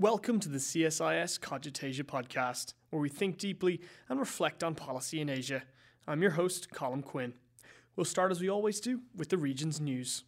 Welcome to the CSIS Cogitasia podcast, where we think deeply and reflect on policy in Asia. I'm your host, Colm Quinn. We'll start as we always do with the region's news.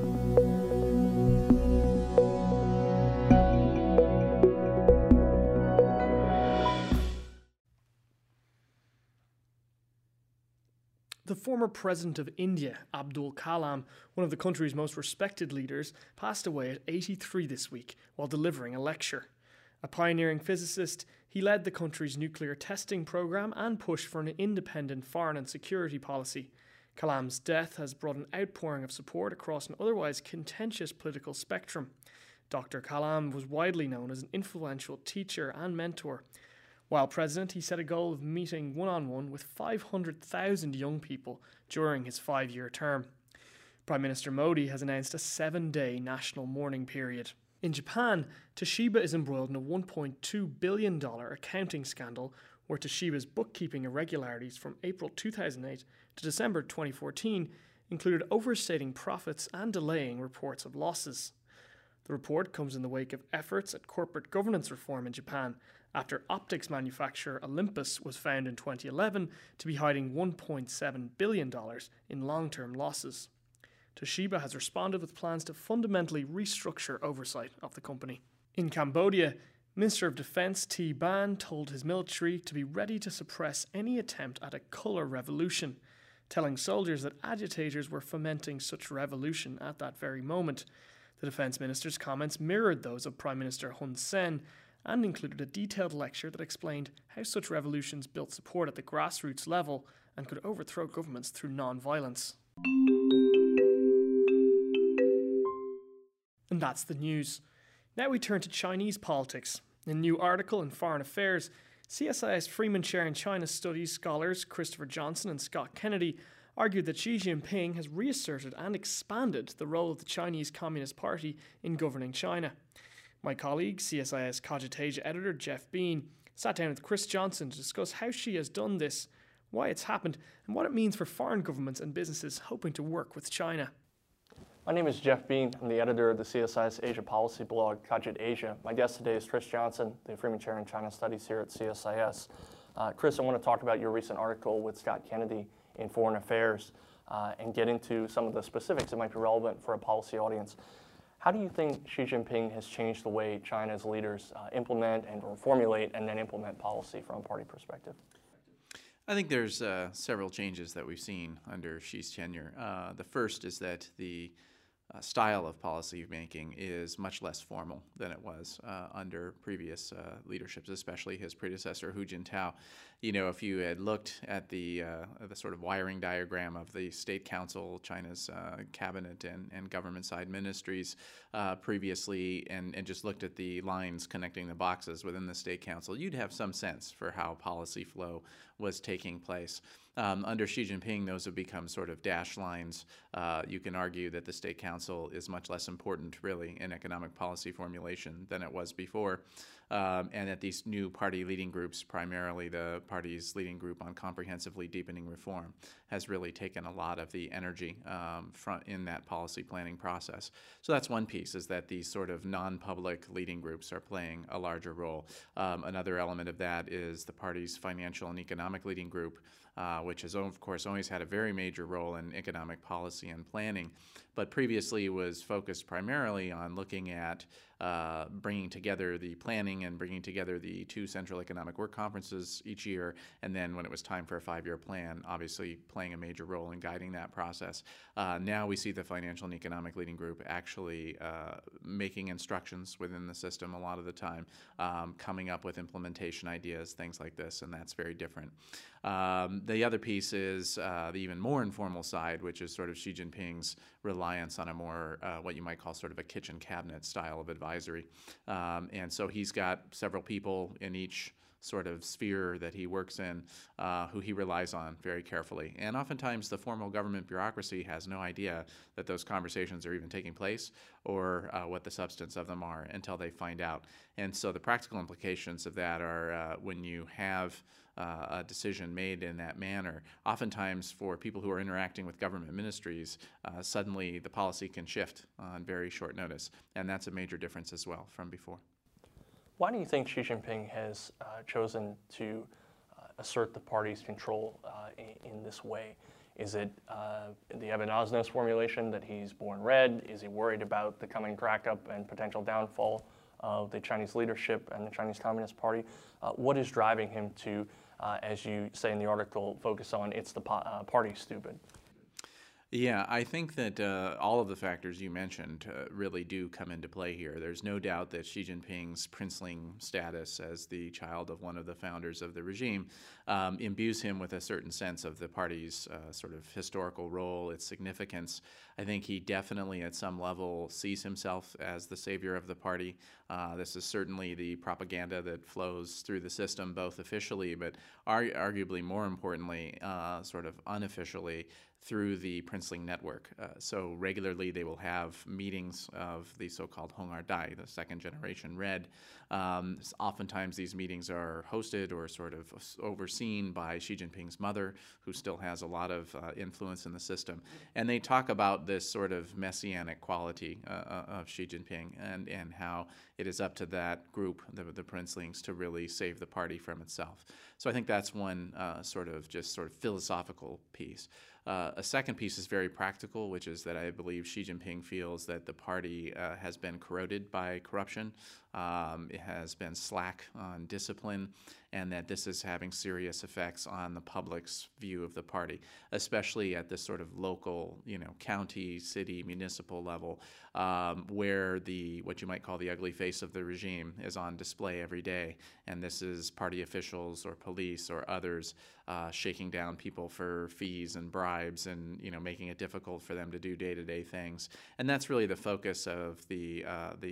The former president of India, Abdul Kalam, one of the country's most respected leaders, passed away at 83 this week while delivering a lecture. A pioneering physicist, he led the country's nuclear testing program and pushed for an independent foreign and security policy. Kalam's death has brought an outpouring of support across an otherwise contentious political spectrum. Dr. Kalam was widely known as an influential teacher and mentor. While president, he set a goal of meeting one-on-one with 500,000 young people during his 5-year term. Prime Minister Modi has announced a 7-day national mourning period. In Japan, Toshiba is embroiled in a $1.2 billion accounting scandal where Toshiba's bookkeeping irregularities from April 2008 to December 2014 included overstating profits and delaying reports of losses. The report comes in the wake of efforts at corporate governance reform in Japan after optics manufacturer Olympus was found in 2011 to be hiding $1.7 billion in long-term losses. Toshiba has responded with plans to fundamentally restructure oversight of the company. In Cambodia, Minister of Defense T. Ban told his military to be ready to suppress any attempt at a colour revolution, telling soldiers that agitators were fomenting such revolution at that very moment. The defence minister's comments mirrored those of Prime Minister Hun Sen and included a detailed lecture that explained how such revolutions built support at the grassroots level and could overthrow governments through non-violence. And that's the news. Now we turn to Chinese politics. In a new article in Foreign Affairs, CSIS Freeman Chair in China Studies scholars Christopher Johnson and Scott Kennedy argued that Xi Jinping has reasserted and expanded the role of the Chinese Communist Party in governing China. My colleague, CSIS Cogitasia editor Jeff Bean, sat down with Chris Johnson to discuss how Xi has done this, why it's happened, and what it means for foreign governments and businesses hoping to work with China. My name is Jeff Bean. I'm the editor of the CSIS Asia policy blog, Cogitasia. My guest today is Chris Johnson, the Freeman Chair in China Studies here at CSIS. Chris, I want to talk about your recent article with Scott Kennedy in Foreign Affairs and get into some of the specifics that might be relevant for a policy audience. How do you think Xi Jinping has changed the way China's leaders implement and or formulate and then implement policy from a party perspective? I think there's several changes that we've seen under Xi's tenure. The first is that the style of policy making is much less formal than it was under previous leaderships, especially his predecessor Hu Jintao. You know, if you had looked at the sort of wiring diagram of the State Council, China's cabinet and government side ministries previously, and just looked at the lines connecting the boxes within the State Council, you'd have some sense for how policy flow was taking place. Under Xi Jinping, those have become sort of dash lines. You can argue that the State Council is much less important, really, in economic policy formulation than it was before, and that these new party leading groups, primarily the party's leading group on comprehensively deepening reform, has really taken a lot of the energy in that policy planning process. So that's one piece, is that these sort of non-public leading groups are playing a larger role. Another element of that is the party's financial and economic leading group, which has, of course, always had a very major role in economic policy and planning, but previously was focused primarily on looking at bringing together the planning and bringing together the 2 central economic work conferences each year, and then when it was time for a 5-year plan, obviously playing a major role in guiding that process. Now we see the financial and economic leading group actually making instructions within the system a lot of the time, coming up with implementation ideas, things like this, and that's very different. The other piece is the even more informal side, which is sort of Xi Jinping's reliance on a more, what you might call sort of a kitchen cabinet style of advisory. And so he's got several people in each sort of sphere that he works in who he relies on very carefully. And oftentimes the formal government bureaucracy has no idea that those conversations are even taking place or what the substance of them are until they find out. And so the practical implications of that are when you have a decision made in that manner, oftentimes for people who are interacting with government ministries, suddenly the policy can shift on very short notice. And that's a major difference as well from before. Why do you think Xi Jinping has chosen to assert the party's control in this way? Is it the Evan Osnos formulation that he's born red? Is he worried about the coming crack-up and potential downfall of the Chinese leadership and the Chinese Communist Party? What is driving him to, as you say in the article, focus on it's the party stupid? Yeah, I think that all of the factors you mentioned really do come into play here. There's no doubt that Xi Jinping's princeling status as the child of one of the founders of the regime imbues him with a certain sense of the party's sort of historical role, its significance. I think he definitely at some level sees himself as the savior of the party. This is certainly the propaganda that flows through the system, both officially, but arguably more importantly, sort of unofficially, through the princeling network. So regularly they will have meetings of the so-called Hongar Dai, the second generation red. Oftentimes these meetings are hosted or sort of overseen by Xi Jinping's mother, who still has a lot of influence in the system. And they talk about this sort of messianic quality of Xi Jinping and how it is up to that group, the princelings, to really save the party from itself. So I think that's one sort of philosophical piece. A second piece is very practical, which is that I believe Xi Jinping feels that the party has been corroded by corruption. It has been slack on discipline, and that this is having serious effects on the public's view of the party, especially at this sort of local, county, city, municipal level, where what you might call the ugly face of the regime is on display every day. And this is party officials or police or others shaking down people for fees and bribes and making it difficult for them to do day-to-day things. And that's really the focus of the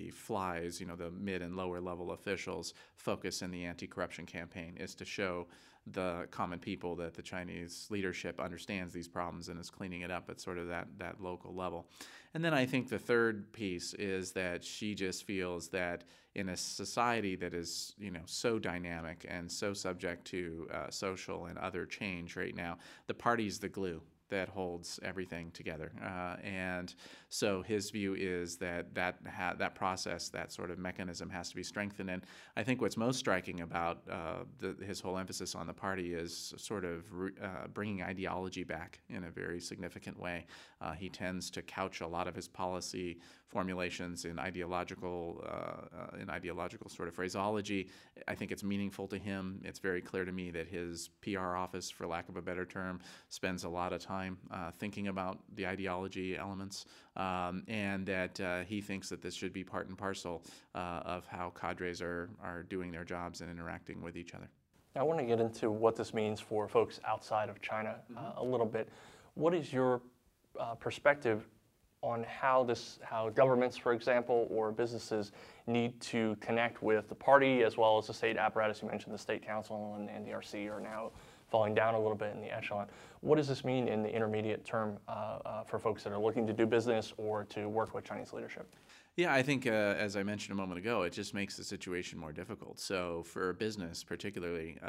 FLIES, the mid and lower level officials' focus in the anti-corruption campaign, is to show the common people that the Chinese leadership understands these problems and is cleaning it up at sort of that local level. And then I think the third piece is that Xi just feels that in a society that is, so dynamic and so subject to social and other change right now, the party's the glue that holds everything together. And so his view is that process, that sort of mechanism has to be strengthened. And I think what's most striking about his whole emphasis on the party is sort of bringing ideology back in a very significant way. He tends to couch a lot of his policy formulations in ideological sort of phraseology. I think it's meaningful to him. It's very clear to me that his PR office, for lack of a better term, spends a lot of time thinking about the ideology elements, and that he thinks that this should be part and parcel of how cadres are doing their jobs and interacting with each other. I want to get into what this means for folks outside of China a little bit. What is your perspective on how governments, for example, or businesses need to connect with the party as well as the state apparatus? You mentioned the State Council and the NDRC are now falling down a little bit in the echelon. What does this mean in the intermediate term for folks that are looking to do business or to work with Chinese leadership? Yeah, I think, as I mentioned a moment ago, it just makes the situation more difficult. So for a business particularly,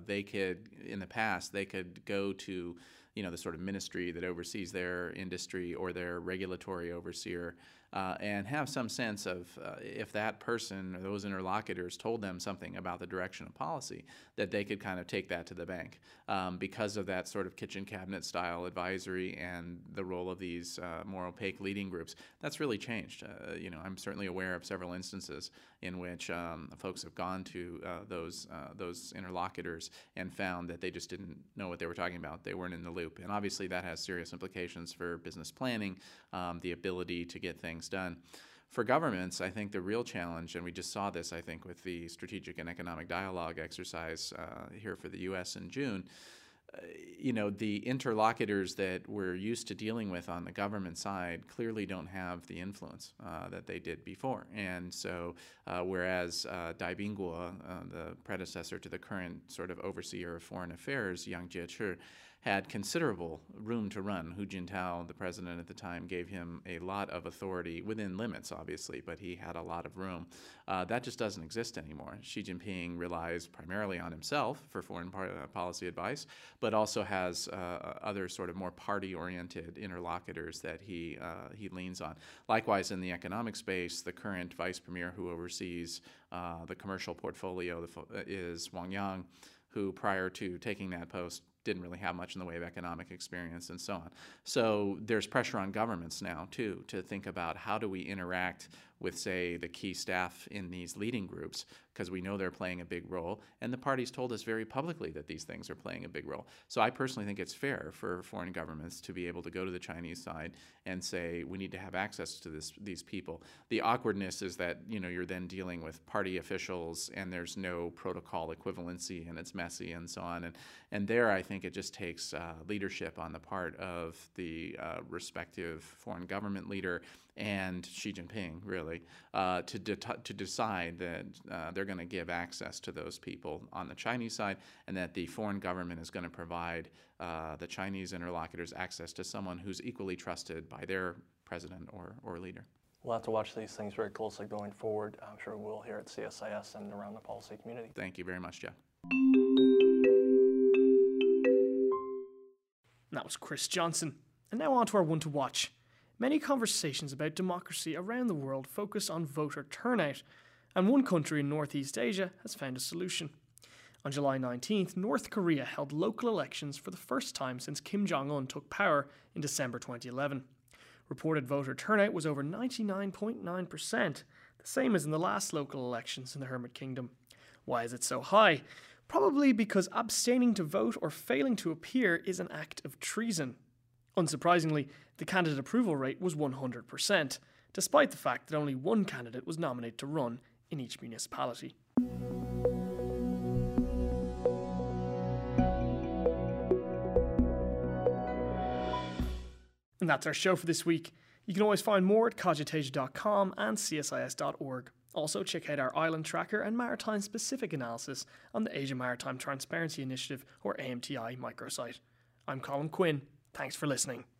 in the past, they could go to the sort of ministry that oversees their industry or their regulatory overseer and have some sense of if that person or those interlocutors told them something about the direction of policy, that they could kind of take that to the bank because of that sort of kitchen cabinet style advisory and the role of these more opaque leading groups. That's really changed. I'm certainly aware of several instances in which folks have gone to those interlocutors and found that they just didn't know what they were talking about. They weren't in the loop. And obviously that has serious implications for business planning, the ability to get things done. For governments, I think the real challenge, and we just saw this, I think, with the Strategic and Economic Dialogue exercise here for the U.S. in June, the interlocutors that we're used to dealing with on the government side clearly don't have the influence that they did before. And so whereas Dai Bingguo, the predecessor to the current sort of overseer of foreign affairs, Yang Jiechi, had considerable room to run. Hu Jintao, the president at the time, gave him a lot of authority, within limits, obviously, but he had a lot of room. That just doesn't exist anymore. Xi Jinping relies primarily on himself for foreign policy advice, but also has other sort of more party-oriented interlocutors that he leans on. Likewise, in the economic space, the current vice premier who oversees the commercial portfolio is Wang Yang, who prior to taking that post didn't really have much in the way of economic experience and so on. So there's pressure on governments now, too, to think about how do we interact with, say, the key staff in these leading groups, because we know they're playing a big role, and the party's told us very publicly that these things are playing a big role. So I personally think it's fair for foreign governments to be able to go to the Chinese side and say, we need to have access to these people. The awkwardness is that, you're then dealing with party officials, and there's no protocol equivalency, and it's messy and so on. And there, I think it just takes leadership on the part of the respective foreign government leader and Xi Jinping, really, to decide that they're going to give access to those people on the Chinese side, and that the foreign government is going to provide the Chinese interlocutors access to someone who's equally trusted by their president or leader. We'll have to watch these things very closely going forward. I'm sure we'll hear at CSIS and around the policy community. Thank you very much, Jeff. That was Chris Johnson. And now on to our one to watch. Many conversations about democracy around the world focus on voter turnout, and one country in Northeast Asia has found a solution. On July 19th, North Korea held local elections for the first time since Kim Jong-un took power in December 2011. Reported voter turnout was over 99.9%, the same as in the last local elections in the Hermit Kingdom. Why is it so high? Probably because abstaining to vote or failing to appear is an act of treason. Unsurprisingly, the candidate approval rate was 100%, despite the fact that only one candidate was nominated to run in each municipality. And that's our show for this week. You can always find more at cogitasia.com and csis.org. Also, check out our island tracker and maritime-specific analysis on the Asia Maritime Transparency Initiative, or AMTI, microsite. I'm Colin Quinn. Thanks for listening.